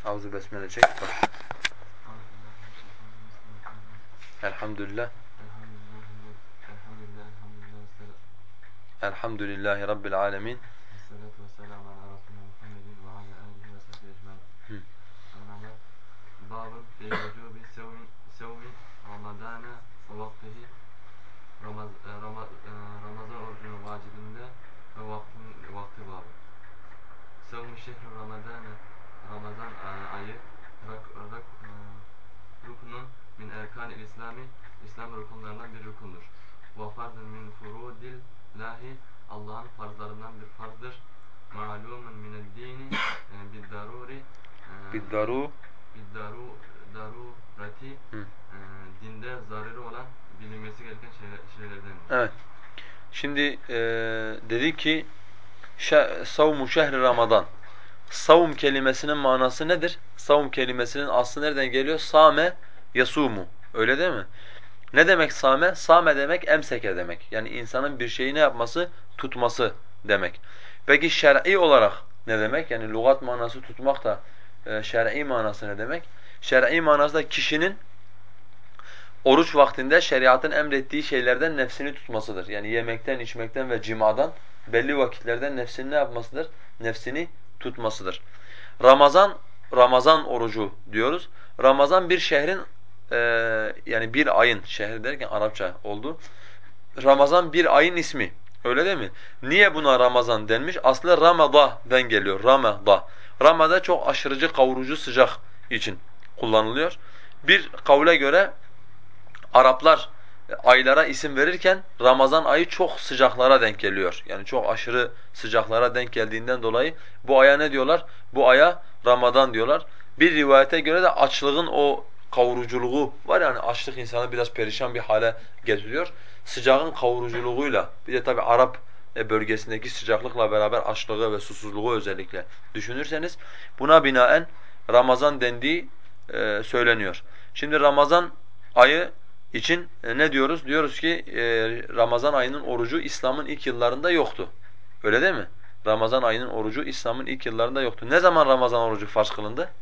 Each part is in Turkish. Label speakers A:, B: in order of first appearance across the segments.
A: Ağzı besmele çek. Baş. Elhamdülillah. Elhamdülillahi Rabbil alemin.
B: Esselatu vesselamu ala Resulina Muhammedin ve ala alihi ve sahbihi ecmaîn. Amma babun fi vücubi sevmi Ramadana ve vaktihi Ramazan orucunun vacibinde ve vakti babı. Sevmi şehri Ramadana Ramazan ayı rukunun min erkan-ı İslami İslam rukunlarından bir rukundur. Ve farzun min furudillahi Allah'ın farzlarından bir farzdır. Ma'lumun mined-dini bid-daruri darurati dinde zaruri olan bilinmesi gereken şeylerdendir.
A: Evet. Şimdi dedi ki savmu şehri Ramazan. Savm kelimesinin manası nedir? Savm kelimesinin aslı nereden geliyor? Same yasumu. Öyle değil mi? Ne demek same? Same demek emseke demek. Yani insanın bir şeyi ne yapması? Tutması demek. Peki şer'i olarak ne demek? Yani lügat manası tutmak da şer'i manası ne demek? Şer'i manası da kişinin oruç vaktinde şeriatın emrettiği şeylerden nefsini tutmasıdır. Yani yemekten, içmekten ve cimadan belli vakitlerden nefsini ne yapmasıdır? Nefsini tutmasıdır. Ramazan orucu diyoruz. Ramazan bir şehrin yani bir ayın, şehir derken Arapça oldu. Ramazan bir ayın ismi. Öyle değil mi? Niye buna Ramazan denmiş? Aslında Ramada'dan geliyor. Ramada. Ramada çok aşırıcı, kavurucu sıcak için kullanılıyor. Bir kavle göre Araplar aylara isim verirken Ramazan ayı çok sıcaklara denk geliyor. Yani çok aşırı sıcaklara denk geldiğinden dolayı bu aya ne diyorlar? Bu aya Ramazan diyorlar. Bir rivayete göre de açlığın o kavuruculuğu var, yani açlık insanı biraz perişan bir hale getiriyor. Sıcağın kavuruculuğuyla bir de tabi Arap bölgesindeki sıcaklıkla beraber açlığı ve susuzluğu özellikle düşünürseniz buna binaen Ramazan dendiği söyleniyor. Şimdi Ramazan ayı için ne diyoruz? Diyoruz ki Ramazan ayının orucu İslam'ın ilk yıllarında yoktu. Öyle değil mi? Ramazan ayının orucu İslam'ın ilk yıllarında yoktu. Ne zaman Ramazan orucu farz kılındı?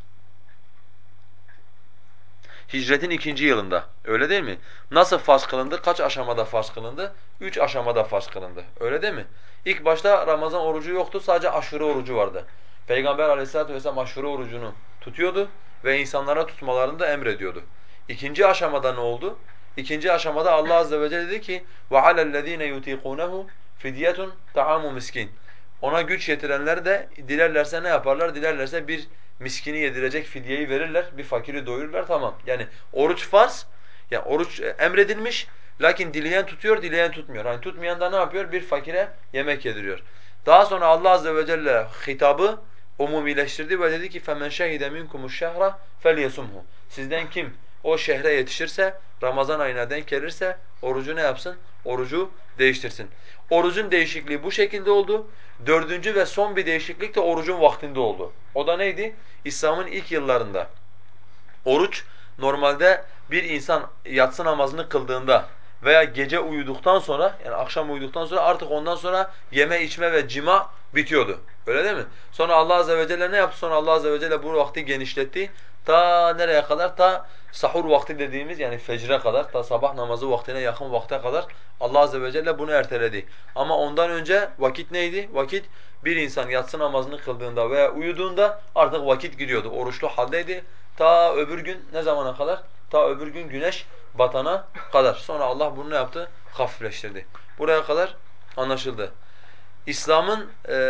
A: Hicretin 2. yılında. Öyle değil mi? Nasıl farz kılındı? Kaç aşamada farz kılındı? 3 aşamada farz kılındı. Öyle değil mi? İlk başta Ramazan orucu yoktu. Sadece aşure orucu vardı. Peygamber Aleyhisselatü vesselam aşure orucunu tutuyordu ve insanlara tutmalarını da emrediyordu. İkinci aşamada ne oldu? İkinci aşamada Allah azze ve celle dedi ki: وَعَلَى الَّذ۪ينَ يُط۪يقُونَهُ فِدْيَةٌ طَعَامُ miskin. Ona güç yetirenler de dilerlerse ne yaparlar? Dilerlerse bir miskini yedirecek fidyeyi verirler, bir fakiri doyururlar, tamam. Yani oruç farz, yani oruç emredilmiş, lakin dileyen tutuyor, dileyen tutmuyor. Hani tutmayan da ne yapıyor? Bir fakire yemek yediriyor. Daha sonra Allah azze ve celle hitabı umumileştirdi ve dedi ki فَمَنْ شَهِدَ مِنْكُمُ الشَّهْرَ فَلْيَسُمْهُ. Sizden kim o şehre yetişirse, Ramazan ayına denk gelirse orucu ne yapsın? Orucu değiştirsin. Orucun değişikliği bu şekilde oldu. Dördüncü ve son bir değişiklik de orucun vaktinde oldu. O da neydi? İslam'ın ilk yıllarında oruç normalde bir insan yatsı namazını kıldığında veya gece uyuduktan sonra, yani akşam uyuduktan sonra artık ondan sonra yeme içme ve cima bitiyordu. Öyle değil mi? Sonra Allah azze ve celle ne yaptı? Sonra Allah azze ve celle bu vakti genişletti. Ta nereye kadar? Ta sahur vakti dediğimiz, yani fecre kadar, ta sabah namazı vaktine yakın vakte kadar Allah azze ve celle bunu erteledi. Ama ondan önce vakit neydi? Vakit bir insan yatsı namazını kıldığında veya uyuduğunda artık vakit giriyordu. Oruçlu haldeydi. Ta öbür gün ne zamana kadar? Ta öbür gün güneş batana kadar. Sonra Allah bunu ne yaptı? Hafifleştirdi. Buraya kadar anlaşıldı. İslam'ın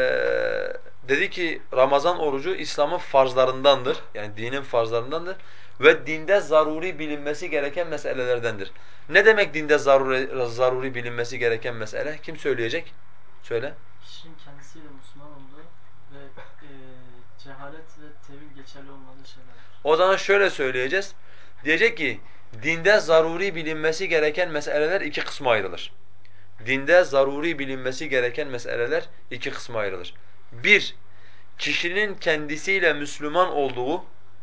A: dedi ki Ramazan orucu İslam'ın farzlarındandır. Yani dinin farzlarındandır ve dinde zaruri bilinmesi gereken meselelerdendir. Ne demek dinde zaruri bilinmesi gereken mesele? Kim söyleyecek? Söyle.
C: Kişinin kendisiyle Müslüman olduğu ve cehalet ve tevil geçerli olmadığı şeylerdir.
A: O zaman şöyle söyleyeceğiz. Diyecek ki dinde zaruri bilinmesi gereken meseleler iki kısma ayrılır. Dinde zaruri bilinmesi gereken meseleler iki kısma ayrılır. Bir, kişinin kendisiyle Müslüman olduğu,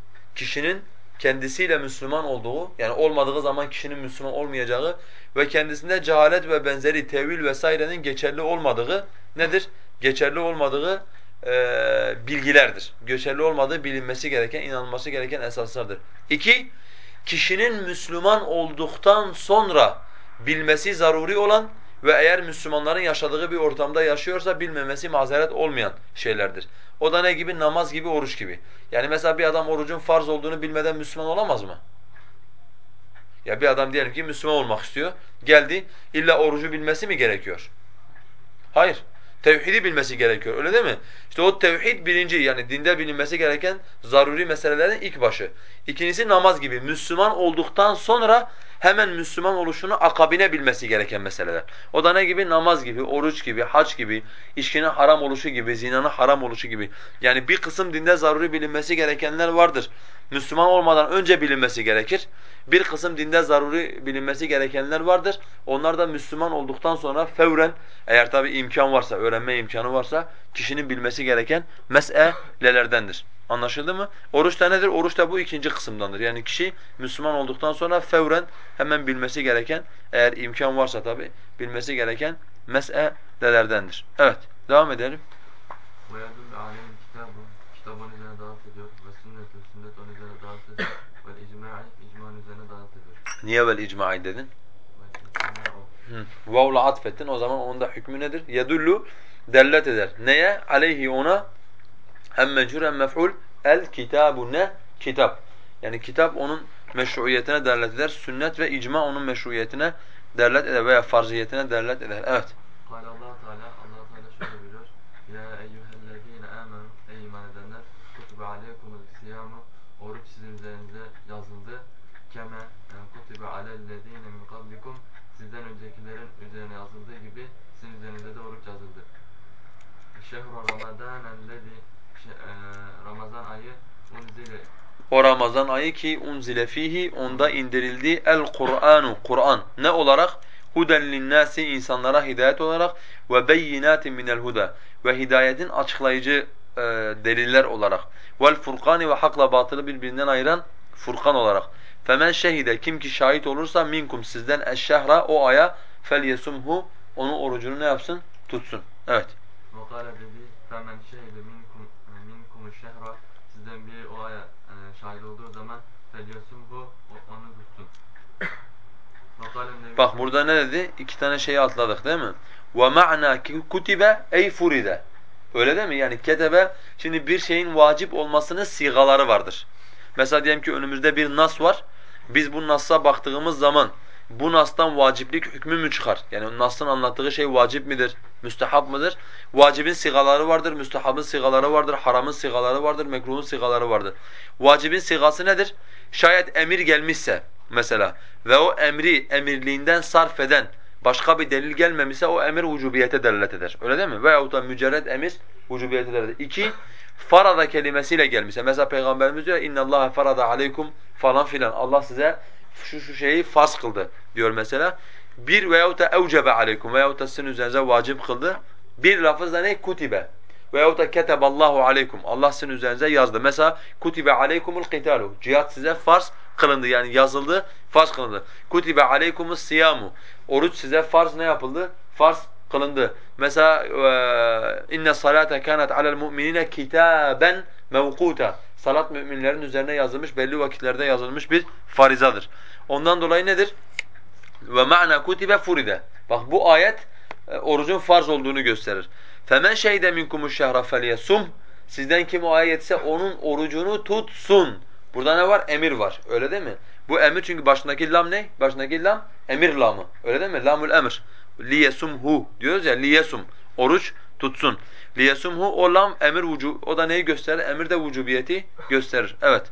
A: yani olmadığı zaman kişinin Müslüman olmayacağı ve kendisinde cehalet ve benzeri tevil vesairenin geçerli olmadığı nedir? Geçerli olmadığı bilgilerdir. Geçerli olmadığı bilinmesi gereken, inanılması gereken esaslardır. 2, kişinin Müslüman olduktan sonra bilmesi zaruri olan ve eğer Müslümanların yaşadığı bir ortamda yaşıyorsa bilmemesi mazeret olmayan şeylerdir. O da ne gibi? Namaz gibi, oruç gibi. Yani mesela bir adam orucun farz olduğunu bilmeden Müslüman olamaz mı? Ya bir adam diyelim ki Müslüman olmak istiyor. Geldi, illa orucu bilmesi mi gerekiyor? Hayır. Tevhidi bilmesi gerekiyor, öyle değil mi? İşte o tevhid birinci, yani dinde bilinmesi gereken zaruri meselelerin ilk başı. İkincisi namaz gibi. Müslüman olduktan sonra hemen Müslüman oluşunu akabine bilmesi gereken meseleler. O da ne gibi? Namaz gibi, oruç gibi, hac gibi, içkinin haram oluşu gibi, zinanın haram oluşu gibi. Yani bir kısım dinde zaruri bilinmesi gerekenler vardır. Müslüman olmadan önce bilinmesi gerekir. Bir kısım dinde zaruri bilinmesi gerekenler vardır. Onlar da Müslüman olduktan sonra fevren, eğer tabi imkan varsa, öğrenme imkanı varsa kişinin bilmesi gereken meselelerdendir. Anlaşıldı mı? Oruç da nedir? Oruç da bu ikinci kısımdandır. Yani kişi Müslüman olduktan sonra fevren hemen bilmesi gereken, eğer imkan varsa tabi bilmesi gereken meselelerdendir. Evet, devam edelim.
B: وَيَدُلُّ عَلَيْهِ الْكِتَابُ Kitap onun üzerine davet ediyor. Ve sünnet-ü sünnet onun üzerine davet ediyor. Ve icma'i icma onun üzerine davet ediyor.
A: Niye vel icma'i dedin?
B: Ve icma'u
A: Vav'la atfettin, o zaman onun da hükmü nedir? Yedullu, dellet eder. Neye? Aleyhi, ona. Hem mechur hem mef'ul. El kitabu, ne? Kitap. Yani kitap onun meşruiyetine delalet eder. Sünnet ve icma onun meşruiyetine delalet eder veya farziyetine delalet eder. Evet.
B: Kâle Allah Teala şöyle buyuruyor. Ya eyyühellezîne âmenû, ey iman edenler, kutibe aleykumul siyamu, oruç sizin üzerinize yazıldı. Keme kutibe alellezîne min kablikum, sizden öncekilerin üzerine yazıldığı gibi sizin üzerinize de oruç yazıldı. Şehru ramadânellezî, Ramazan ayı unzile,
A: O Ramazan ayı ki unzile fihi, onda indirildi el-Kur'anu, Kur'an. Ne olarak? Huden linnâsi, insanlara hidayet olarak ve beyinâtin minel huda, ve hidayetin açıklayıcı deliller olarak. Vel furkani, ve hakla batılı birbirinden ayıran Furkan olarak. Femen şehide, kim ki şahit olursa minkum, sizden eşşehra, o aya, felyesumhu, onun orucunu ne yapsın? Tutsun. Evet.
B: ve kâle dedi, femen şehide minkumu şehra, sizden biri o aya şahit olduğu zaman felyesumhu, onu tutsun. Ve kâle nebi
A: Bak burada ne dedi? İki tane şeyi atladık değil mi? وَمَعْنَا kutibe ey furide. Öyle değil mi? Yani ketebe, şimdi bir şeyin vacip olmasının sigaları vardır. Mesela diyelim ki önümüzde bir nas var. Biz bu nassa baktığımız zaman bu nastan vaciplik hükmü mü çıkar? Yani nasın anlattığı şey vacip midir, müstehap mıdır? Vacibin sigaları vardır, müstehabın sigaları vardır, haramın sigaları vardır, mekruhun sigaları vardır. Vacibin sigası nedir? Şayet emir gelmişse mesela ve o emri emirliğinden sarf eden başka bir delil gelmemişse o emir vücubiyete delalet eder. Öyle değil mi? Veyahut da mücerred emir vücubiyete delalet eder. İki, farada kelimesiyle gelmişse. Mesela Peygamberimiz diyor inna Allaha farada aleykum falan filan. Allah size şu şeyi farz kıldı diyor mesela. Bir veyahut da evcebe aleykum veyahut da sizin üzerinize vacip kıldı. Bir lafızda ne? Kutibe. Veyahut da keteballahu aleykum. Allah sizin üzerinize yazdı. Mesela kutibe aleykumul qitalu. Cihat size farz kılındı, yani yazıldı, farz kılındı. Kutibe aleykumus siyamu. Oruç size farz ne yapıldı? Farz kılındı. Mesela inne salate kanat alel mu'minine kitaben mevquta. Salat müminlerin üzerine yazılmış, belli vakitlerde yazılmış bir farizadır. Ondan dolayı nedir? Ve ma'na kutibe furide. Bak bu ayet orucun farz olduğunu gösterir. Femen şehide minkumuş şehra felyesum. Sizden kim o ayetse onun orucunu tutsun. Burada ne var? Emir var. Öyle değil mi? Bu emir, çünkü başındaki lam ne? Başındaki lam emir lamı. Öyle değil mi? Lamul emr. Liyesumhu diyoruz ya, liyesum. Oruç tutsun. Liyesumhu, o lam emir vücub. O da neyi gösterir? Emir de vücubiyeti gösterir. Evet.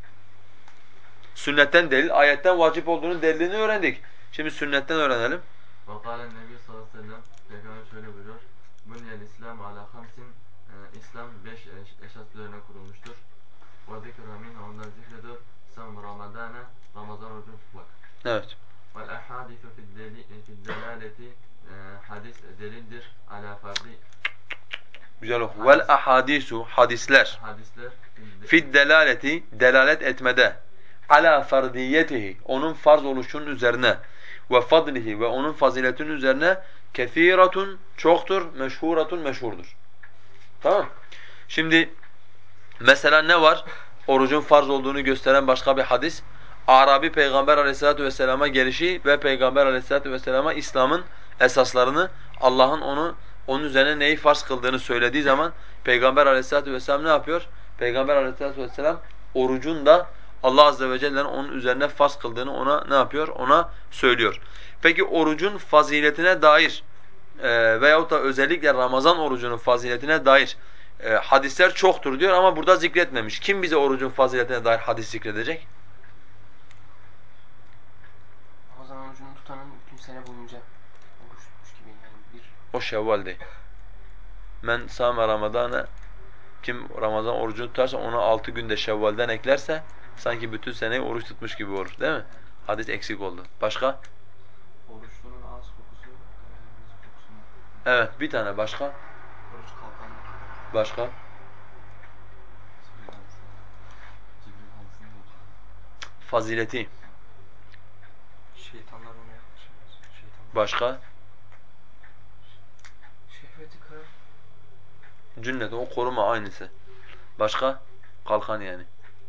A: Sünnetten delil, ayetten vacip olduğunun delilini öğrendik. Şimdi sünnetten öğrenelim.
B: Vakale Nebi sallallahu aleyhi ve sellem, Peygamber şöyle buyuruyor. Bunyel İslam ala hamsin, İslam 5 esas üzerine kurulmuştur. Ve zikra minha, ondan zikrediyor. Sam Ramadana, Ramazan orucunu tutmak.
A: Evet.
B: Vel ahadithu fid delaleti, hadis delildir. Ala fardi,
A: Güzel oku. Vel ahadisu, hadisler.
B: hadisler
A: Fid delaleti, delalet etmede. Ala fardiyetihi, onun farz oluşunun üzerine. Ve fadlihi, ve onun faziletinin üzerine. Kethiratun, çoktur. Meşhuratun, meşhurdur. Tamam. Şimdi mesela ne var? Orucun farz olduğunu gösteren başka bir hadis. Arabi Peygamber Aleyhisselatü vesselama gelişi ve Peygamber Aleyhisselatü vesselama İslam'ın esaslarını, Allah'ın onun üzerine neyi farz kıldığını söylediği zaman Peygamber Aleyhisselatü vesselam ne yapıyor? Peygamber Aleyhisselatü vesselam orucun da Allah Azze ve Celle'nin onun üzerine farz kıldığını ona ne yapıyor? Ona söylüyor. Peki orucun faziletine dair veyahut da özellikle Ramazan orucunun faziletine dair hadisler çoktur diyor ama burada zikretmemiş. Kim bize orucun faziletine dair hadis zikredecek?
D: Ramazan orucunu tutanın bütün sene boyunca oruç tutmuş gibi yani bir
A: O Şevval değil. Men sâme Ramazâne, kim Ramazan orucunu tutarsa ona 6 günde Şevval'den eklerse sanki bütün seneyi oruç tutmuş gibi olur, değil mi? Hadis eksik oldu. Başka?
B: Oruçlunun ağız kokusu, müzik kokusuna.
A: Evet, bir tane başka?
B: Oruç kalkan.
A: Başka?
B: Cibril hadisinde geçiyor.
A: Fazileti.
D: şeytanlar ona yaklaşamaz. Şeytanlar.
A: Başka?
D: Şehveti kırar.
A: Cünnet, o koruma aynısı. Başka? Kalkan yani.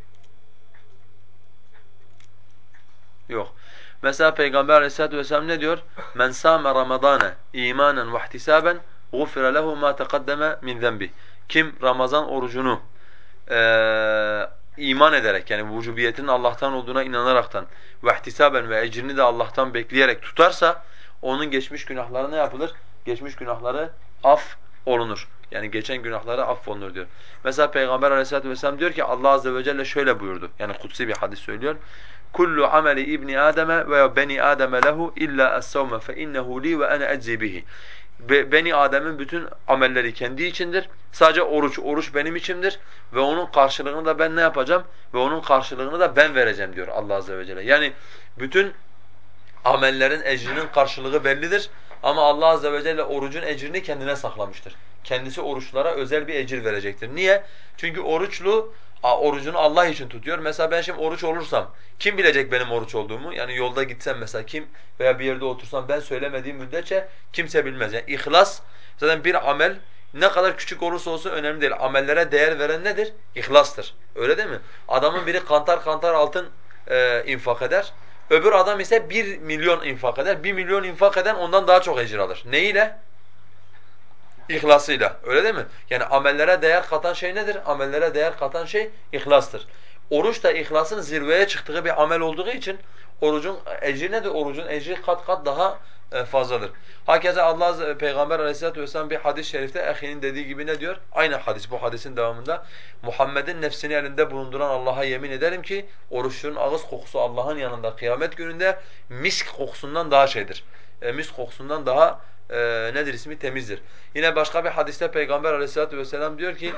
A: Yok. Mesela Peygamber Aleyhisselatü vesselam ne diyor? Men sâme Ramazâne îmânen ve ihtisâben gufira lehu mâ teqaddeme min zenbi. Kim Ramazan orucunu iman ederek yani vücubiyetinin Allah'tan olduğuna inanaraktan ve ihtisaben ve ecrini de Allah'tan bekleyerek tutarsa onun geçmiş günahları ne yapılır? Geçmiş günahları af olunur. Yani geçen günahları affolunur diyor. Mesela Peygamber Aleyhisselatü vesselam diyor ki Allah Azze ve Celle şöyle buyurdu. Yani kutsi bir hadis söylüyor. Kullu ameli ibni Adem'e veya beni Adem'e lehu illa es-savme fe innehu li ve ene eczi bihi. Beni Adem'in bütün amelleri kendi içindir. Sadece oruç benim içimdir ve onun karşılığını da ben ne yapacağım? Ve onun karşılığını da ben vereceğim diyor Allah Azze ve Celle. Yani bütün amellerin ecrinin karşılığı bellidir ama Allah Azze ve Celle orucun ecrini kendine saklamıştır. Kendisi oruçlara özel bir ecir verecektir. Niye? Çünkü orucunu Allah için tutuyor. Mesela ben şimdi oruç olursam kim bilecek benim oruç olduğumu? Yani yolda gitsem mesela kim veya bir yerde otursam ben söylemediğim müddetçe kimse bilmez. Yani ihlas zaten bir amel ne kadar küçük olursa olsun önemli değil. Amellere değer veren nedir? İhlastır. Öyle değil mi? Adamın biri kantar kantar altın infak eder. Öbür adam ise 1 milyon infak eder. 1 milyon infak eden ondan daha çok ecir alır. Neyle? İhlasıyla. Öyle değil mi? Yani amellere değer katan şey nedir? Amellere değer katan şey ihlastır. Oruç da ihlasın zirveye çıktığı bir amel olduğu için orucun ecri nedir? Orucun ecri kat kat daha fazladır. Hakeza Peygamber Aleyhisselatü vesselam bir hadis-i şerifte ehinin dediği gibi ne diyor? Aynı hadis, bu hadisin devamında. Muhammed'in nefsini elinde bulunduran Allah'a yemin ederim ki oruçlunun ağız kokusu Allah'ın yanında kıyamet gününde misk kokusundan daha şeydir. Misk kokusundan daha nedir ismi? Temizdir. Yine başka bir hadiste Peygamber Aleyhisselatü vesselam diyor ki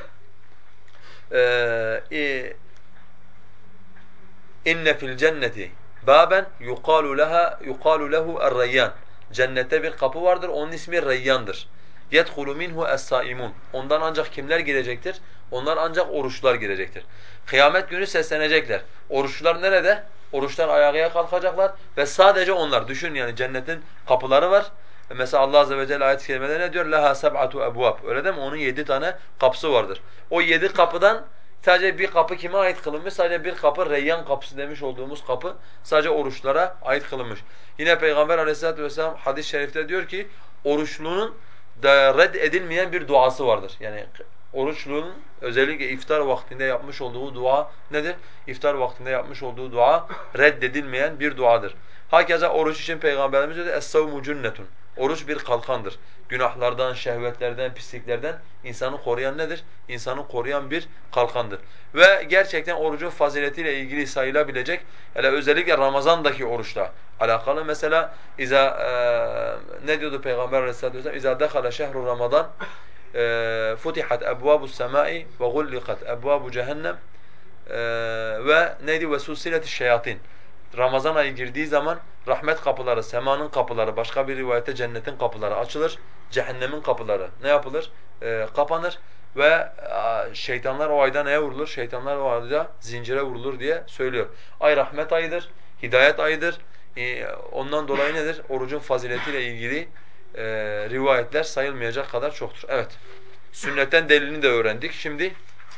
A: İnne fil cenneti baben yuqalu lehu er-reyyan. Cennette bir kapı vardır. Onun ismi Reyyan'dır. Yedhulu minhu es-saimun. Ondan ancak kimler girecektir? Onlar ancak oruçlular girecektir. Kıyamet günü seslenecekler. Oruçlular nerede? Oruçlar ayağa kalkacaklar ve sadece onlar. Düşün yani cennetin kapıları var. Mesela Allah Azze ve Celle ayet-i kerimede ne diyor? لَهَا سَبْعَةُ اَبْوَابٍ. Öyle değil mi? Onun 7 tane kapısı vardır. O 7 kapıdan sadece bir kapı kime ait kılınmış? Sadece bir kapı Reyyan kapısı demiş olduğumuz kapı sadece oruçlara ait kılınmış. Yine Peygamber Aleyhisselatü vesselam hadis-i şerifte diyor ki oruçlunun da red edilmeyen bir duası vardır. Yani oruçlunun özellikle iftar vaktinde yapmış olduğu dua nedir? İftar vaktinde yapmış olduğu dua reddedilmeyen bir duadır. Hakeza oruç için Peygamberimiz dedi es-savmu cunnetun. Oruç bir kalkandır. Günahlardan, şehvetlerden, pisliklerden insanı koruyan nedir? İnsanı koruyan bir kalkandır. Ve gerçekten orucun faziletiyle ilgili sayılabilecek, hele özellikle Ramazan'daki oruçla alakalı mesela ne diyordu Peygamber Aleyhisselatü vesselam? İza dakhala şehru Ramazan futihat ebvabus semai ve gullikat ebvabu cehennem ve neydi? Ve susiletiş şeyatin. Ramazan ayı girdiği zaman rahmet kapıları, semanın kapıları, başka bir rivayette cennetin kapıları açılır. Cehennemin kapıları ne yapılır? Kapanır ve şeytanlar o ayda neye vurulur? Şeytanlar o ayda zincire vurulur diye söylüyor. Ay rahmet ayıdır, hidayet ayıdır. Ondan dolayı nedir? Orucun faziletiyle ilgili rivayetler sayılmayacak kadar çoktur. Evet. Sünnetten delilini de öğrendik. Şimdi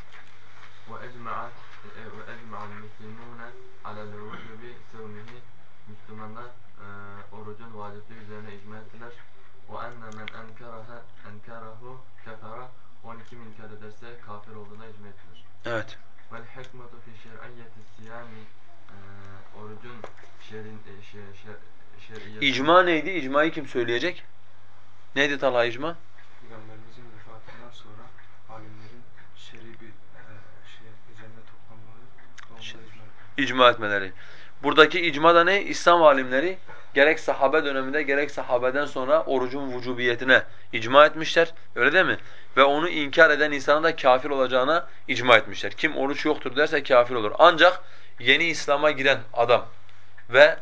B: وَاَجْمَعَ الْمُسْلِمُونَ عَلَى الْوُجُوبِ سَوْمِهِ Müslümanlar orucun vacipliği üzerine icma ettiler. وَاَنَّ مَنْ اَنْكَرَهُ كَفَرَ 12 inkar ederse kafir olduğuna icma ettiler.
A: evet.
B: وَالْحِكْمَةُ فِي شَرْعِيَّةِ السِّيَامِ Orucun şer'iyeti.
A: İcma neydi? İcmayı kim söyleyecek? Neydi Talha icma?
E: Peygamberimizin vefatından sonra alimlerin şer'i bir şey üzerine toplanmaları ve onda icma etmeleri.
A: İcma etmeleri. Buradaki icma da ne? İslam alimleri gerek sahabe döneminde gerek sahabeden sonra orucun vücubiyetine icma etmişler. Öyle değil mi? Ve onu inkar eden insanın da kafir olacağına icma etmişler. Kim oruç yoktur derse kafir olur. Ancak yeni İslam'a giren adam ve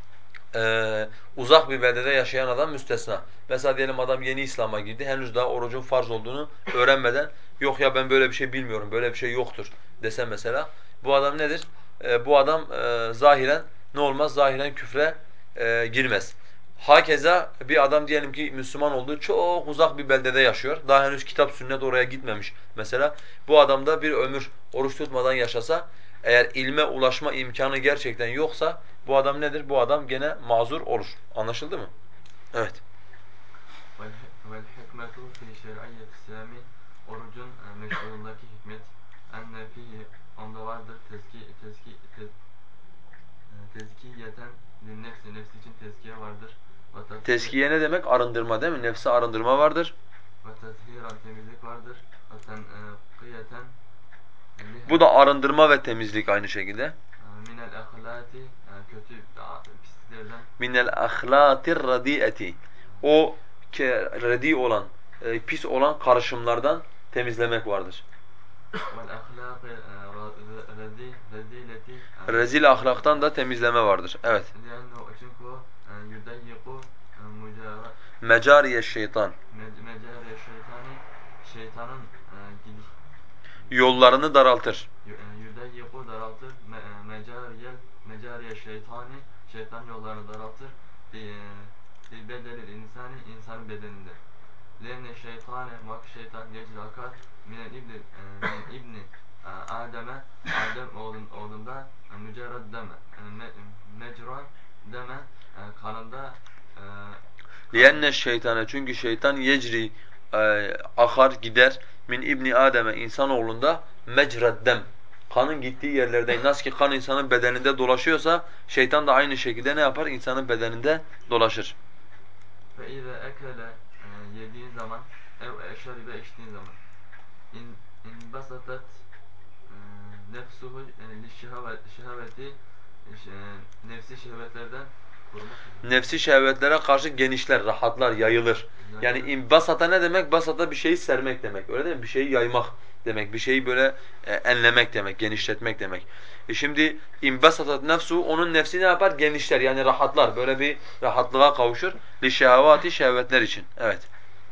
A: uzak bir beldede yaşayan adam müstesna. Mesela diyelim adam yeni İslam'a girdi, henüz daha orucun farz olduğunu öğrenmeden yok ya ben böyle bir şey bilmiyorum, böyle bir şey yoktur dese mesela bu adam nedir? Bu adam zahiren ne olmaz? Zahiren küfre girmez. Hakeza bir adam diyelim ki Müslüman olduğu çok uzak bir beldede yaşıyor. Daha henüz kitap sünnet oraya gitmemiş mesela. Bu adam da bir ömür oruç tutmadan yaşasa eğer ilme ulaşma imkanı gerçekten yoksa bu adam nedir? Bu adam gene mazur olur. Anlaşıldı mı? Evet.
B: وَالْحِكْمَةُ فِي شَرْعِيَّةِ السِّيَامِ Orucun meşruundaki hikmet enne fihi onda vardır tezkiyeten nefsi için tezkiye vardır.
A: Tezkiye ne demek? Arındırma değil mi? Nefsi arındırma vardır.
B: Ve tethiran temizlik vardır. Ve tenkiyeten
A: Bu da arındırma ve temizlik aynı şekilde.
B: minel ahlati kötü pisliklerden
A: Minel ahlatir radieti. O redi olan, pis olan karışımlardan temizlemek vardır.
B: vel ahlaki rezileti
A: Rezil ahlaktan da temizleme vardır. Evet.
B: çünkü o yudayyiku
A: Mecariye şeytan.
B: mecariye şeytanın gidiş
A: Yollarını daraltır.
B: yudayyiku daraltır mecariye şeytan yollarını daraltır bir bedeli insanın bedeninde. Lenne şeytane şeytan yecri akar min ibni Adem oğlunda mücerred deme mecra deme kanında
A: Liyenne şeytane çünkü şeytan yecri akar gider min ibni Adem'e insanoğlunda mecreddem kanın gittiği yerlerde nasıl ki kan insanın bedeninde dolaşıyorsa şeytan da aynı şekilde ne yapar? İnsanın bedeninde dolaşır.
B: Fe ize ekele yediğin zaman şeribe içtiğin zaman in basatat nefsuhu şehveti nefsi şehvetlerden korumak üzere.
A: Nefsi şehvetlere karşı genişler, rahatlar, yayılır. Yani basata ne demek? Basata bir şeyi sermek demek. Öyle değil mi? Bir şeyi yaymak demek. Bir şeyi böyle enlemek demek, genişletmek demek. Şimdi imbasatat nefsu onun nefsi ne yapar? Genişler yani rahatlar. Böyle bir rahatlığa kavuşur. Li şehvati şehvetler için. Evet.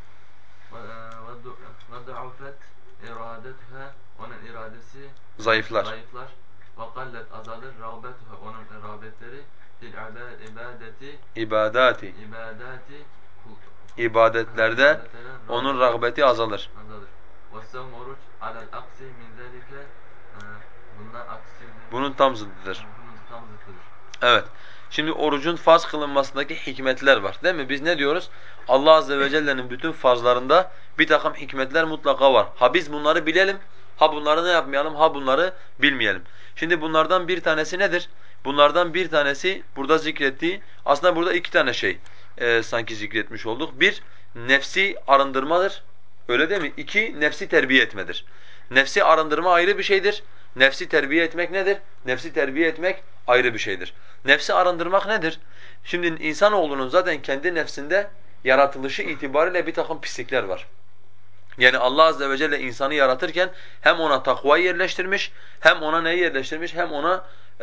B: Ve du'ufet iradetuha onun iradesi
A: Zayıflar.
B: Ve kallet azalır rağbetuha onun rağbetleri fil
A: İbadati.
B: ibadati
A: İbadetlerde onun rağbeti azalır.
B: Ve sevm oruç alel aksi min zelike bundan aksi
A: Bunun tam zıddıdır.
B: bunun tam zıttıdır.
A: Evet. Şimdi orucun farz kılınmasındaki hikmetler var. Değil mi? Biz ne diyoruz? Allah azze ve celle'nin bütün farzlarında bir takım hikmetler mutlaka var. Ha biz bunları bilelim, ha bunları ne yapmayalım, ha bunları bilmeyelim. Şimdi bunlardan bir tanesi nedir? Bunlardan bir tanesi burada zikrettiği, aslında burada iki tane şey sanki zikretmiş olduk. Bir, nefsi arındırmadır. Öyle değil mi? İki, nefsi terbiye etmedir. Nefsi arındırma ayrı bir şeydir. Nefsi terbiye etmek nedir? Nefsi terbiye etmek ayrı bir şeydir. Nefsi arındırmak nedir? Şimdi insanoğlunun zaten kendi nefsinde yaratılışı itibariyle bir takım pislikler var. Yani Allah azze ve celle insanı yaratırken hem ona takvayı yerleştirmiş, hem ona neyi yerleştirmiş, hem ona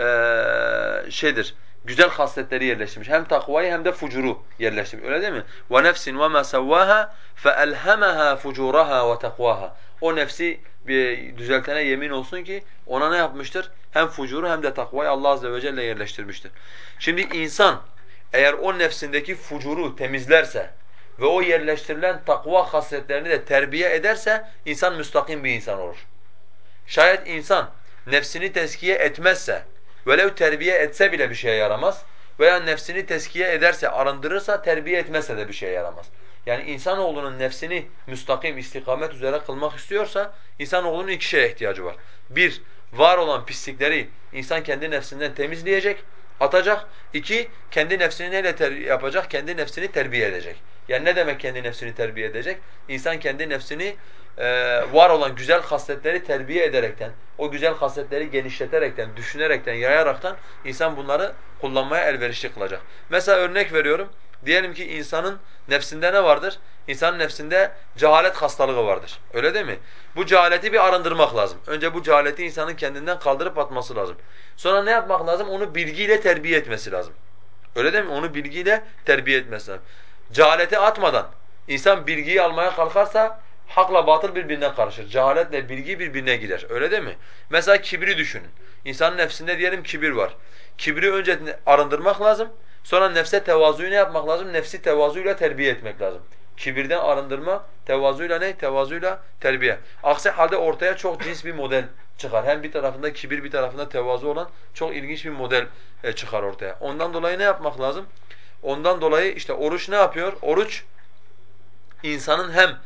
A: güzel hasletleri yerleştirmiş. Hem takvayı hem de fucuru yerleştirmiş. Öyle değil mi? وَنَفْسٍ وَمَا سَوَّاهَا فَأَلْهَمَهَا فُجُورَهَا وَتَقْوَاهَا O nefsi bir düzeltene yemin olsun ki ona ne yapmıştır? Hem fucuru hem de takvayı Allah azze ve celle yerleştirmiştir. Şimdi insan eğer o nefsindeki fucuru temizlerse, ve o yerleştirilen takva hasletlerini de terbiye ederse insan müstakim bir insan olur. Şayet insan nefsini tezkiye etmezse, velev terbiye etse bile bir şeye yaramaz veya nefsini tezkiye ederse, arındırırsa, terbiye etmezse de bir şeye yaramaz. Yani insanoğlunun nefsini müstakim, istikamet üzere kılmak istiyorsa insanoğlunun iki şeye ihtiyacı var. Bir, var olan pislikleri insan kendi nefsinden temizleyecek, atacak. İki, kendi nefsini neyle yapacak? Kendi nefsini terbiye edecek. Yani ne demek kendi nefsini terbiye edecek? İnsan kendi nefsini var olan güzel hasletleri terbiye ederekten, o güzel hasletleri genişleterekten, düşünerekten, yayaraktan insan bunları kullanmaya elverişli kılacak. Mesela örnek veriyorum. Diyelim ki insanın nefsinde ne vardır? İnsanın nefsinde cehalet hastalığı vardır. Öyle değil mi? Bu cehaleti bir arındırmak lazım. Önce bu cehaleti insanın kendinden kaldırıp atması lazım. Sonra ne yapmak lazım? Onu bilgiyle terbiye etmesi lazım. Öyle değil mi? Onu bilgiyle terbiye etmesi lazım. Cehaleti atmadan insan bilgiyi almaya kalkarsa hakla batıl birbirine karışır. Cehaletle bilgi birbirine gider. Öyle değil mi? Mesela kibri düşünün. İnsanın nefsinde diyelim kibir var. Kibri önce arındırmak lazım. Sonra nefse tevazuyu ne yapmak lazım? Nefsi tevazuyla terbiye etmek lazım. Kibirden arındırma, tevazuyla ne? Tevazuyla terbiye. Aksi halde ortaya çok cins bir model çıkar. Hem bir tarafında kibir, bir tarafında tevazu olan çok ilginç bir model çıkar ortaya. Ondan dolayı ne yapmak lazım? Ondan dolayı işte oruç ne yapıyor? Oruç insanın hem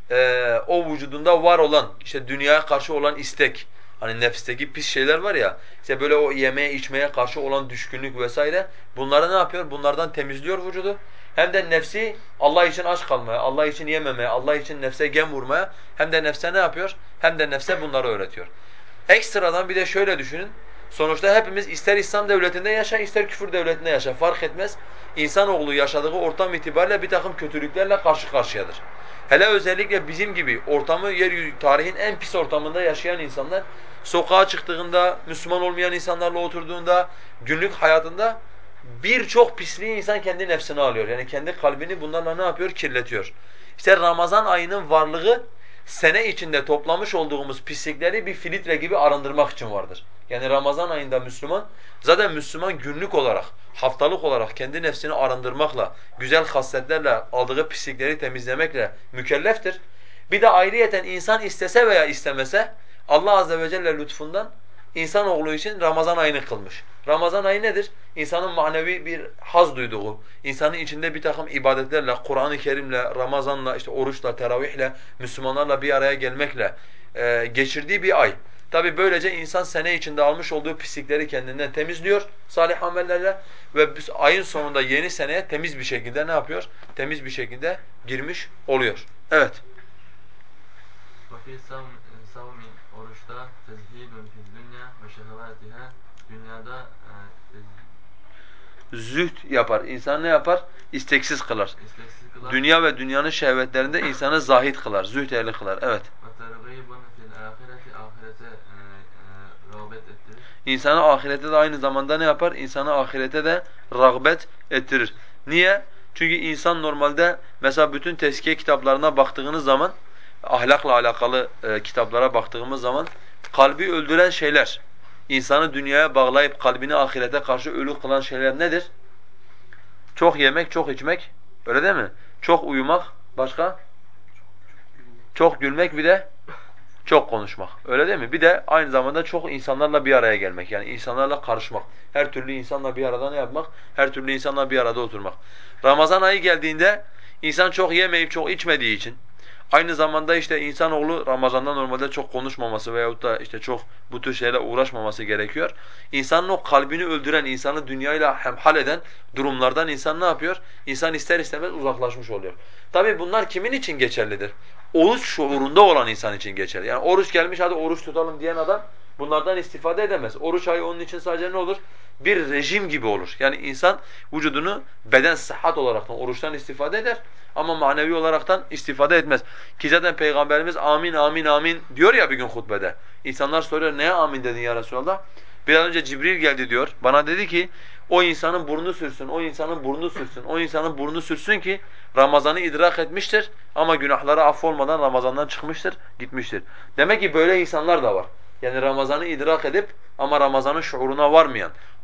A: o vücudunda var olan işte dünyaya karşı olan istek, hani nefsteki pis şeyler var ya, işte böyle o yemeye içmeye karşı olan düşkünlük vesaire, bunları ne yapıyor? Bunlardan temizliyor vücudu. Hem de nefsi Allah için aç kalmaya, Allah için yememeye, Allah için nefse gem vurmaya, hem de nefse ne yapıyor? Hem de nefse bunları öğretiyor. Ekstradan bir de şöyle düşünün. Sonuçta hepimiz ister İslam devletinde yaşa, ister küfür devletinde yaşa, fark etmez. İnsanoğlu yaşadığı ortam itibariyle bir takım kötülüklerle karşı karşıyadır. Hele özellikle bizim gibi ortamı tarihin en pis ortamında yaşayan insanlar, sokağa çıktığında, Müslüman olmayan insanlarla oturduğunda, günlük hayatında birçok pisliği insan kendi nefsine alıyor. Yani kendi kalbini bunlarla ne yapıyor? Kirletiyor. İşte Ramazan ayının varlığı sene içinde toplamış olduğumuz pislikleri bir filtre gibi arındırmak için vardır. Yani Ramazan ayında Müslüman, zaten Müslüman günlük olarak, haftalık olarak kendi nefsini arındırmakla, güzel hasletlerle, aldığı pislikleri temizlemekle mükelleftir. Bir de ayrıyeten insan istese veya istemese Allah azze ve celle lütfundan insanoğlu için Ramazan ayını kılmış. Ramazan ayı nedir? İnsanın manevi bir haz duyduğu, insanın içinde bir takım ibadetlerle, Kur'an-ı Kerim'le, Ramazan'la, işte oruçla, teravihle, Müslümanlarla bir araya gelmekle geçirdiği bir ay. Tabi böylece insan sene içinde almış olduğu pislikleri kendinden temizliyor salih amellerle ve ayın sonunda yeni seneye temiz bir şekilde ne yapıyor? Temiz bir şekilde girmiş oluyor. Evet.
B: وَفِي savmi oruçta tezhidun fid dünya ve şehevatiha, dünyada
A: Zühd yapar. İnsan ne yapar? İsteksiz kılar.
B: isteksiz kılar.
A: Dünya ve dünyanın şehvetlerinde insanı zahid kılar, zühd ehli kılar. Evet.
B: وَتَرْغِيبٌ fil ahireti, ahirete rağbet ettirir.
A: İnsanı ahirete de aynı zamanda ne yapar? İnsanı ahirete de rağbet ettirir. Niye? Çünkü insan normalde mesela bütün tezkiye kitaplarına baktığınız zaman, ahlakla alakalı kitaplara baktığımız zaman kalbi öldüren şeyler, insanı dünyaya bağlayıp kalbini ahirete karşı ölü kılan şeyler nedir? Çok yemek, çok içmek, öyle değil mi? Çok uyumak, başka? Çok gülmek, bir de çok konuşmak. Öyle değil mi? Bir de aynı zamanda çok insanlarla bir araya gelmek. Yani insanlarla karışmak. Her türlü insanla bir arada ne yapmak? Her türlü insanla bir arada oturmak. Ramazan ayı geldiğinde insan çok yemeyip çok içmediği için, aynı zamanda işte insanoğlu Ramazan'da normalde çok konuşmaması veyahut da işte çok bu tür şeylerle uğraşmaması gerekiyor. İnsanın o kalbini öldüren, insanı dünyayla hemhal eden durumlardan insan ne yapıyor? İnsan ister istemez uzaklaşmış oluyor. Tabii bunlar kimin için geçerlidir? Oruç şuurunda olan insan için geçerli. Yani oruç gelmiş, hadi oruç tutalım diyen adam bunlardan istifade edemez. Oruç ayı onun için sadece ne olur? Bir rejim gibi olur. Yani insan vücudunu beden sıhhat olaraktan oruçtan istifade eder ama manevi olaraktan istifade etmez. Ki zaten Peygamberimiz amin amin amin diyor ya bir gün hutbede. İnsanlar soruyor, neye amin dedin ya Resulallah? Biraz önce Cibril geldi diyor. Bana dedi ki o insanın burnu sürsün, o insanın burnu sürsün, o insanın burnu sürsün ki Ramazan'ı idrak etmiştir ama günahları affolmadan Ramazan'dan çıkmıştır, gitmiştir. Demek ki böyle insanlar da var. Yani Ramazan'ı idrak edip ama Ramazan'ın şuuruna varmayan,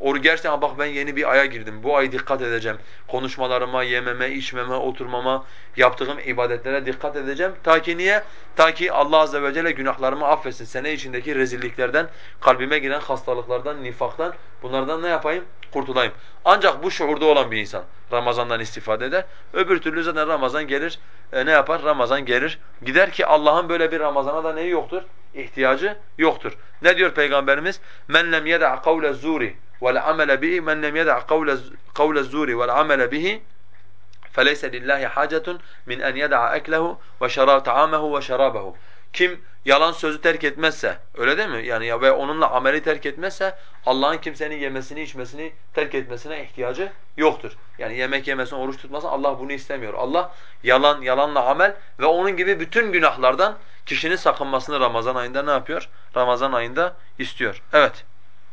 A: Gerçekten bak ben yeni bir aya girdim. Bu ay dikkat edeceğim. Konuşmalarıma, yememe, içmeme, oturmama, yaptığım ibadetlere dikkat edeceğim. Ta ki niye? Ta ki Allah azze ve celle günahlarımı affetsin. Sene içindeki rezilliklerden, kalbime giren hastalıklardan, nifaktan bunlardan ne yapayım? Kurtulayım. Ancak bu şuurda olan bir insan Ramazan'dan istifade eder. Öbür türlü zaten Ramazan gelir, ne yapar? Ramazan gelir. Gider ki Allah'ın böyle bir Ramazan'a da neyi yoktur? İhtiyacı yoktur. Ne diyor Peygamberimiz? Men lem yeda' kavle zuri vel amele bihi men lem yeda' kavle zuri vel amele bihi فَلَيْسَ لِلّٰهِ حَاجَةٌ مِنْ اَنْ يَدَعَ اَكْلَهُ وَطَعَامَهُ وَشَرَابَهُ. Kim yalan sözü terk etmezse, öyle değil mi? Yani ve onunla ameli terk etmezse Allah'ın kimsenin yemesini, içmesini terk etmesine ihtiyacı yoktur. Yani yemek yemesine, oruç tutmasına Allah bunu istemiyor. Allah yalanla amel ve onun gibi bütün günahlardan kişinin sakınmasını Ramazan ayında ne yapıyor? Ramazan ayında istiyor. Evet.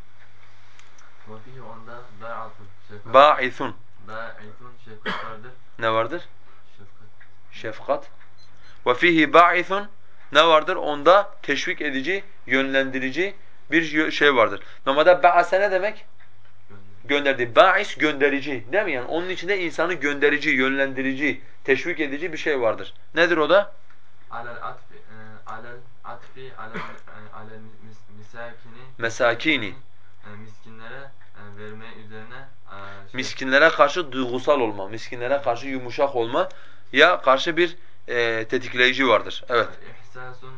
B: وَفِيهِ onda şefkat.
A: Ba'ithun.
B: Ba'ithun şefkat vardır.
A: Ne vardır?
B: Şefkat.
A: Şefkat. وَفِيهِ بَاعِثٌ ne vardır? Onda teşvik edici, yönlendirici bir şey vardır. Normalde ba'ase ne demek? Gönderdi. Ba'is gönderici değil mi? Yani onun içinde insanı gönderici, yönlendirici, teşvik edici bir şey vardır. Nedir o da?
B: Alel atfi alel misakini
A: Mesakini.
B: Miskinlere verme üzerine
A: Miskinlere karşı duygusal olma, miskinlere karşı yumuşak olma ya karşı bir tetikleyici vardır. Evet.
B: ihsasun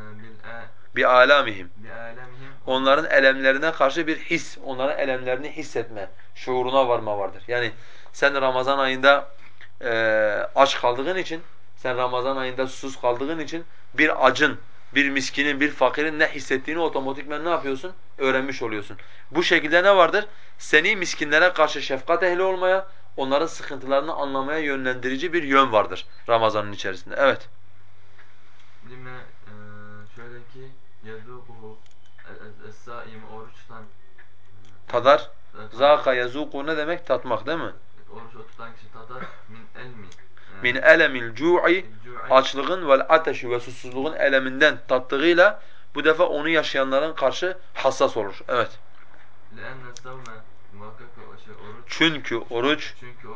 A: Bi alamihim.
B: bi'alemihim
A: Onların elemlerine karşı bir his, onların elemlerini hissetme, şuuruna varma vardır. Yani sen Ramazan ayında aç kaldığın için, sen Ramazan ayında susuz kaldığın için bir acın, bir miskinin, bir fakirin ne hissettiğini otomatikman ne yapıyorsun? Öğrenmiş oluyorsun. Bu şekilde ne vardır? Seni miskinlere karşı şefkat ehli olmaya, onların sıkıntılarını anlamaya yönlendirici bir yön vardır Ramazan'ın içerisinde. Evet.
B: lime şöyle ki yazukuhu es-saim oruç tutan
A: Tadar.
B: tadar,
A: Zâka yazûku ne demek? Tatmak değil mi?
B: oruç tutan kişi tadar min elmi
A: Min elemil cu'i
B: cu'i
A: açlığın vel ateşi ve susuzluğun eleminden tattığıyla bu defa onu yaşayanların karşı hassas olur. Evet.
B: لأن الصوم muhakkak oruç
A: Çünkü oruç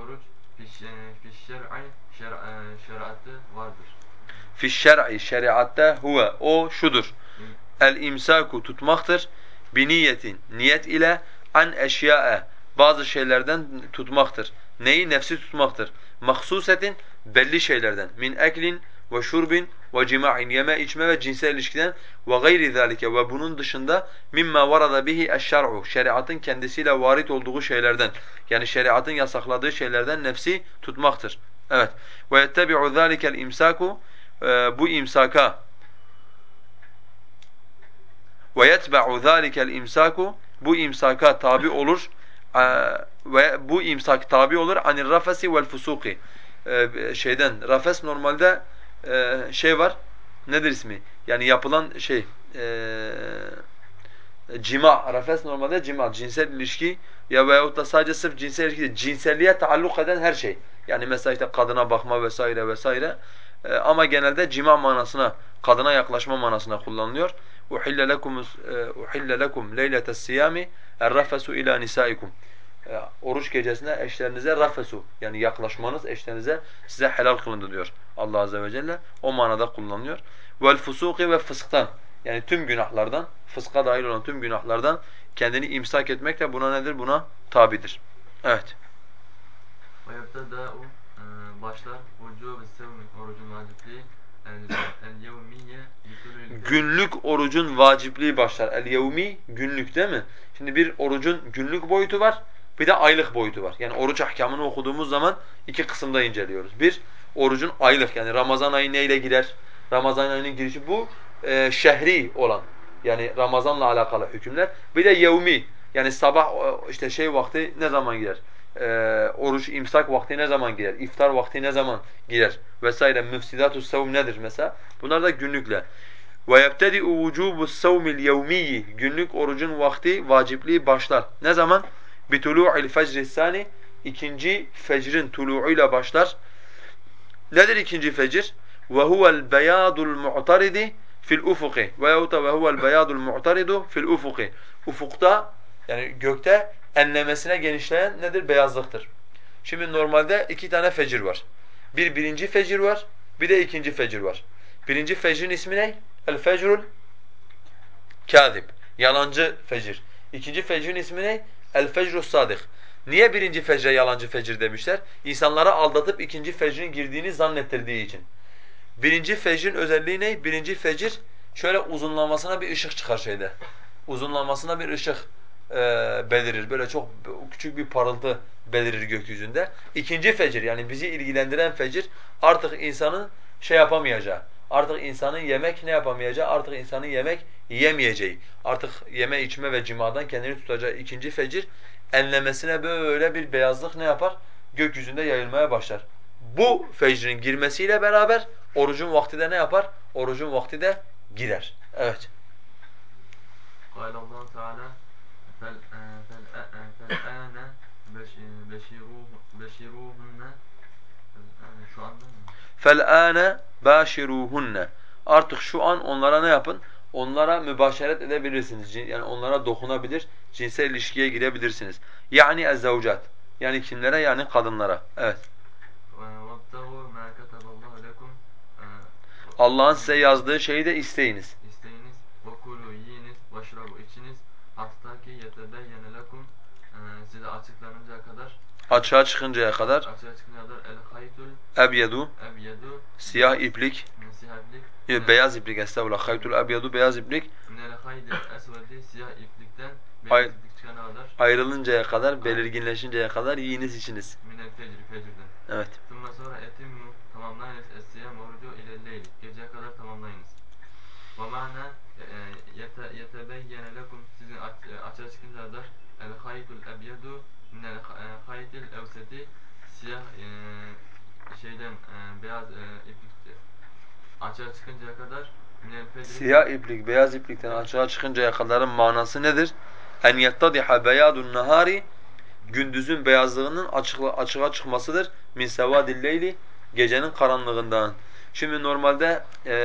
B: şeriatı vardır.
A: fi'ş-şer'i şeriatte huve o şudur. El imsaku tutmaktır. Bi niyetin niyet ile an eşya'e bazı şeylerden tutmaktır. Neyi? Nefsi tutmaktır. Mahsusetin belli şeylerden. Min eklin ve şurbin ve cima'in yeme içme ve cinsel ilişkiden ve gayri zalike ve bunun dışında mimma varada bihi eşşer'u şeriatın kendisiyle varit olduğu şeylerden yani şeriatın yasakladığı şeylerden nefsi tutmaktır. Evet. Ve yettebi'u zalikel imsaku bu imsaka ve yetbe'u zâlikel imsaku bu imsaka tabi olur ve bu imsak tabi olur anir rafesi vel fusuki rafes normalde şey var nedir ismi yani yapılan şey cima rafes normalde cima cinsel ilişki ya veyahut da sadece sırf cinsel ilişki değil, cinselliğe taalluk eden her şey yani mesela işte kadına bakma vesaire vesaire ama genelde cima manasına kadına yaklaşma manasına kullanılıyor. Uhille lekum leyletes siyami er-rafesu ila nisaikum. Oruç gecesinde eşlerinize rafesu yani yaklaşmanız eşlerinize size helal kılındı diyor Allah azze ve celle. O manada kullanılıyor. Vel fusuki ve fısktan yani tüm günahlardan fıska dahil olan tüm günahlardan kendini imsak etmek de buna nedir? Buna tabidir. Evet.
B: Ve yebtedâ'u başlar vücûb-i sevmi orucun vacipliği el-yevmiyye
A: Günlük orucun vacipliği başlar. El-yevmi günlük değil mi? Şimdi bir orucun günlük boyutu var, bir de aylık boyutu var. Yani oruç ahkamını okuduğumuz zaman iki kısımda inceliyoruz. Bir, orucun aylık yani Ramazan ayı neyle girer? Ramazan ayının girişi bu şehri olan yani Ramazanla alakalı hükümler. Bir de yevmi yani sabah işte şey vakti ne zaman girer? Oruç imsak vakti ne zaman girer? İftar vakti ne zaman girer? Vesaire müfsidatus savm nedir mesela? Bunlar da günlükle. وَيَبْتَدِئُ وُجُوبُ السَّوْمِ الْيَوْمِيِّ günlük orucun vakti, vacipliği başlar. Ne zaman? بِتُلُوعِ الْفَجْرِ الثَّانِ İkinci fecrin tulu'uyla başlar. Nedir ikinci fecir? وَهُوَ الْبَيَاضُ الْمُعْتَرِضِ فِي الْاُفُقِ veyahut da وَهُوَ الْبَيَاضُ الْمُعْتَرِضُ فِي الْاُفُقِ Ufukta yani gökte enlemesine genişleyen nedir? Beyazlıktır. Şimdi normalde iki tane fecir var. Birinci fecir var, bir de ikinci fecir var. Birinci fecrin ismi ne? El-fecrul kâzib. Yalancı fecir. İkinci fecrin ismi ne? El-fecrus sadık. Niye birinci fecre yalancı fecir demişler? İnsanlara aldatıp ikinci fecrin girdiğini zannettirdiği için. Birinci fecrin özelliği ne? Birinci fecir şöyle uzunlamasına bir ışık çıkar şeyde. Uzunlamasına bir ışık belirir. Böyle çok küçük bir parıltı belirir gökyüzünde. İkinci fecir yani bizi ilgilendiren fecir artık insanın şey yapamayacağı, artık insanın yemek ne yapamayacağı, artık insanın yemek yiyemeyeceği, artık yeme içme ve cimadan kendini tutacağı ikinci fecir enlemesine böyle bir beyazlık ne yapar? Gökyüzünde yayılmaya başlar. Bu fecrin girmesiyle beraber orucun vakti de ne yapar? Orucun vakti de girer. Evet.
B: قال الله تعالى فالآن بشروهن şu anda mı?
A: فَالْآنَ بَاشِرُوهُنَّ Artık şu an onlara ne yapın? Onlara mübaşeret edebilirsiniz. Yani onlara dokunabilir, cinsel ilişkiye girebilirsiniz. Yani ezzevcat. Yani kimlere? Yani kadınlara. Evet.
B: وَابْتَغُوا مَا كَتَبَ اللّٰهُ لَكُمْ
A: Allah'ın size yazdığı şeyi de isteyiniz.
B: İsteyiniz, وَكُلُوا yiyiniz, وَاشْرَبُوا içiniz, hatta ki يَتَبَيَّنَ لَكُمْ size açıklanıncaya kadar,
A: Açığa çıkıncaya kadar
B: açığa çıkıncaya kadar el-haytul
A: ebyedu
B: ebyedu
A: siyah iplik,
B: siyah iplik,
A: beyaz iplik estağfurullah. Haytul ebyedu beyaz iplik
B: minel haydil esvedi siyah iplikten
A: Ay-
B: beyaz iplik çıkana kadar,
A: ayrılıncaya kadar, belirginleşinceye kadar yiyiniz içiniz.
B: minel fecirden.
A: Evet.
B: Thumma sonra etimmu tamamlayınız es-siyam orucu ilelleyli. Geceye kadar tamamlayınız. Ve ma'na yetebeyyene lekum sizin açığa çıkınca kadar el haytul ebyedu minel haytil evseti siyah şeyden beyaz iplik açığa çıkıncaya kadar minel fecri
A: Siyah iplik, beyaz iplikten açığa çıkıncaya kadarın manası nedir? En yettadiha beyadun nahari gündüzün beyazlığının açığa çıkmasıdır. Min sevadil leyli gecenin karanlığından. Şimdi normalde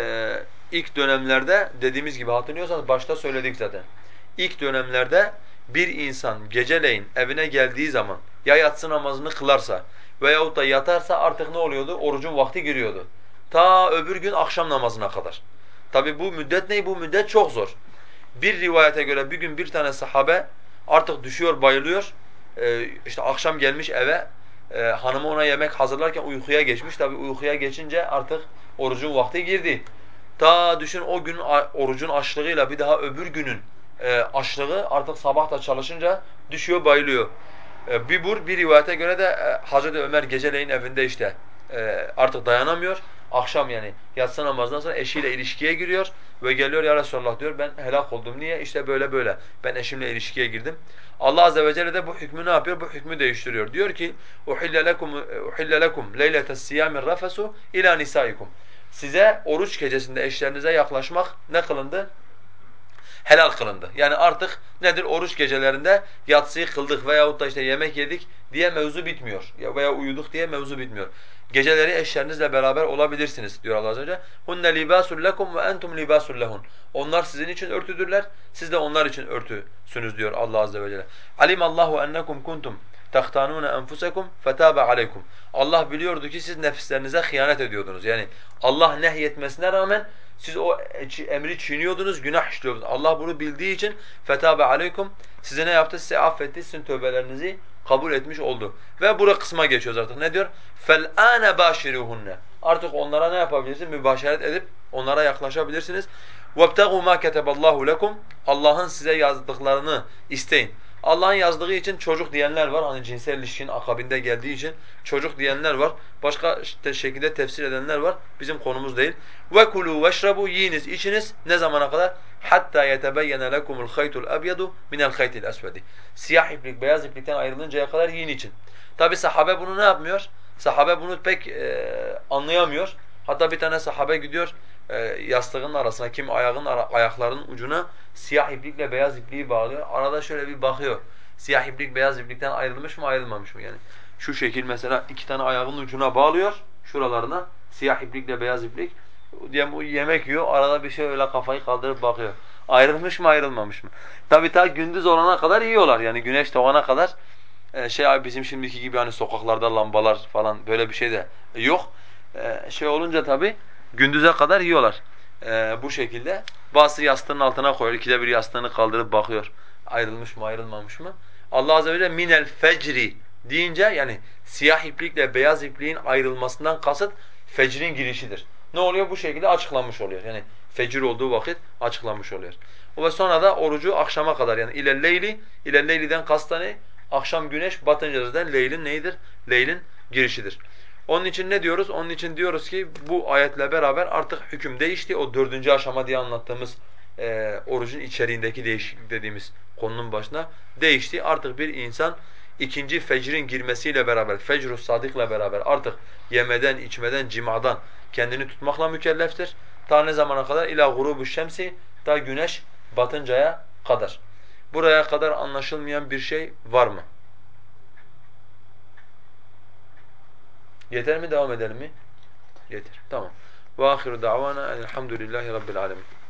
A: ilk dönemlerde dediğimiz gibi hatırlıyorsanız başta söyledik zaten. İlk dönemlerde bir insan geceleyin evine geldiği zaman ya yatsı namazını kılarsa veyahut da yatarsa artık ne oluyordu? Orucun vakti giriyordu. Ta öbür gün akşam namazına kadar. Tabi bu müddet ne? Bu müddet çok zor. Bir rivayete göre bir gün bir tane sahabe artık düşüyor, bayılıyor. İşte akşam gelmiş eve, hanımı ona yemek hazırlarken uykuya geçmiş. Tabi uykuya geçince artık orucun vakti girdi. Ta düşün o günün orucun açlığıyla bir daha öbür günün açlığı artık sabah da çalışınca düşüyor, bayılıyor. Bir rivayete göre de Hazreti Ömer geceleyin evinde işte artık dayanamıyor. Akşam yani yatsı namazından sonra eşiyle ilişkiye giriyor ve geliyor ya Resulallah diyor ben helak oldum. Niye? İşte böyle böyle. Ben eşimle ilişkiye girdim. Allah azze ve celle de bu hükmü ne yapıyor? Bu hükmü değiştiriyor. Diyor ki uhille lekum leyletes siyamin rafasu ila nisaikum. Size oruç gecesinde eşlerinize yaklaşmak ne kılındı? Helal kılındı. Yani artık nedir? Oruç gecelerinde yatsıyı kıldık veyahut da işte yemek yedik diye mevzu bitmiyor. Veya uyuduk diye mevzu bitmiyor. Geceleri eşlerinizle beraber olabilirsiniz diyor Allah Azze ve Celle. Hunne libasul lekum ve entum libasul lehun. Onlar sizin için örtüdürler, siz de onlar için örtüsünüz diyor Allah Azze ve Celle. Alimallahu ennekum kuntum tahtanuna enfusakum fetaba aleykum. Allah biliyordu ki siz nefislerinize hıyanet ediyordunuz. Yani Allah nehyetmesine rağmen siz o emri çiğniyordunuz, günah işliyordunuz. Allah bunu bildiği için fetabe aleykum size ne yaptı? Size affetti, sizin tövbelerinizi kabul etmiş oldu. Ve buraya kısma geçiyoruz artık. Ne diyor? فَالْآنَ بَاشِرُوهُنَّ Artık onlara ne yapabilirsiniz? Mübaşeret edip onlara yaklaşabilirsiniz. وَابْتَغُوا مَا كَتَبَ اللّٰهُ لَكُمْ Allah'ın size yazdıklarını isteyin. Allah'ın yazdığı için çocuk diyenler var. Hani cinsel ilişkinin akabinde geldiği için çocuk diyenler var. Başka şekilde tefsir edenler var. Bizim konumuz değil. وَكُلُوا وَاشْرَبُوا Yiyiniz, içiniz. Ne zamana kadar? حَتَّى يَتَبَيَّنَ لَكُمُ الْخَيْطُ الْأَبْيَضُ مِنَ الْخَيْطِ الْأَسْوَدِ Siyah iplik, beyaz iplikten ayrılıncaya kadar yiyin için. Tabi sahabe bunu ne yapmıyor? Sahabe bunu pek anlayamıyor. Hatta bir tane sahabe gidiyor yastığının arasına, kim ayaklarının ucuna siyah iplikle beyaz ipliği bağlıyor. Arada şöyle bir bakıyor. Siyah iplik beyaz iplikten ayrılmış mı ayrılmamış mı yani. Şu şekil mesela iki tane ayağının ucuna bağlıyor şuralarına siyah iplikle beyaz iplik. Yemek yiyor arada bir şey öyle kafayı kaldırıp bakıyor. Ayrılmış mı ayrılmamış mı? Tabii ta gündüz olana kadar yiyorlar. Yani güneş doğana kadar bizim şimdiki gibi hani sokaklarda lambalar falan böyle bir şey de yok. Şey olunca tabii gündüze kadar yiyorlar. Bu şekilde. Bazısı yastığının altına koyuyor. İkide bir yastığını kaldırıp bakıyor. Ayrılmış mı ayrılmamış mı? Allah azze ve celle minel fecri deyince yani siyah iplikle beyaz ipliğin ayrılmasından kasıt fecrin girişidir. Ne oluyor? Bu şekilde açıklanmış oluyor. Yani fecir olduğu vakit açıklanmış oluyor. Ve sonra da orucu akşama kadar yani ilelleyli'den kastı ne? Akşam güneş batınca zaten leylin neyidir? Leylin girişidir. Onun için ne diyoruz? Onun için diyoruz ki bu ayetle beraber artık hüküm değişti. O 4. aşama diye anlattığımız orucun içeriğindeki değişiklik dediğimiz konunun başına değişti. Artık bir insan ikinci fecrin girmesiyle beraber, fecr-ü sadıkla beraber artık yemeden, içmeden, cimadan kendini tutmakla mükelleftir. Ta ne zamana kadar? İlâ gurûbu şemsi, ta güneş batıncaya kadar. Buraya kadar anlaşılmayan bir şey var mı? Yeter mi? Devam edelim mi? Yeter. Tamam. Ve âhiru da'vana elhamdülillahi rabbil âlemin.